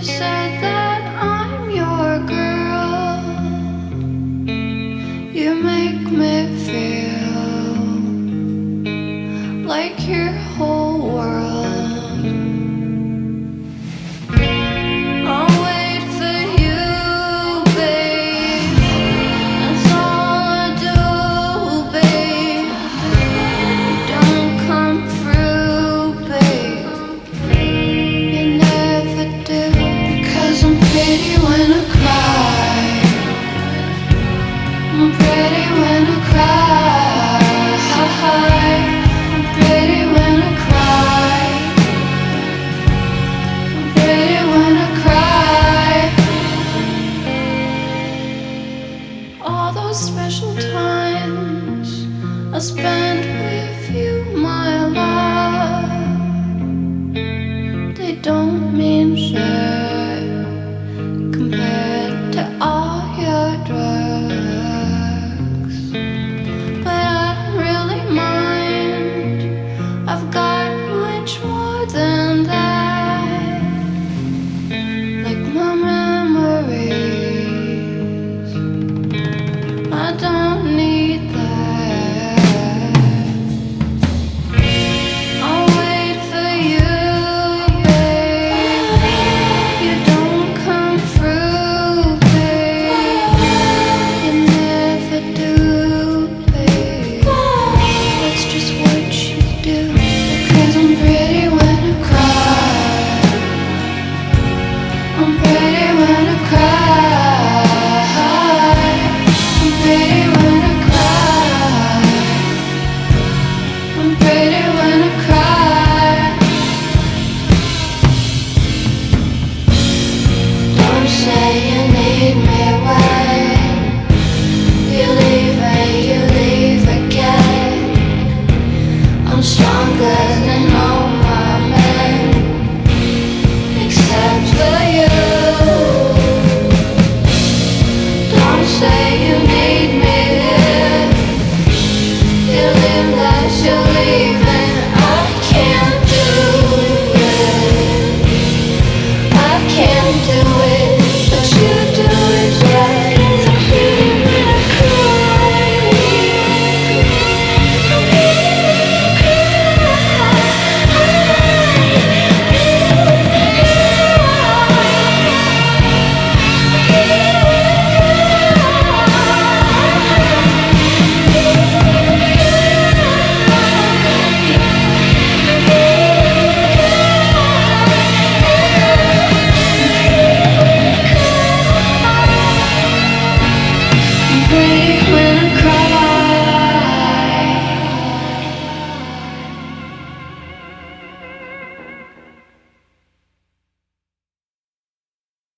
said that I'm your girl. You make me feel like your whole world. I'll wait for you, babe. That's all I do, babe. You don't come through, babe. You never do. Because I'm pretty when I cry. I'm pretty when I cry. I'm pretty when I cry. I'm pretty when I cry. All those special times I spent with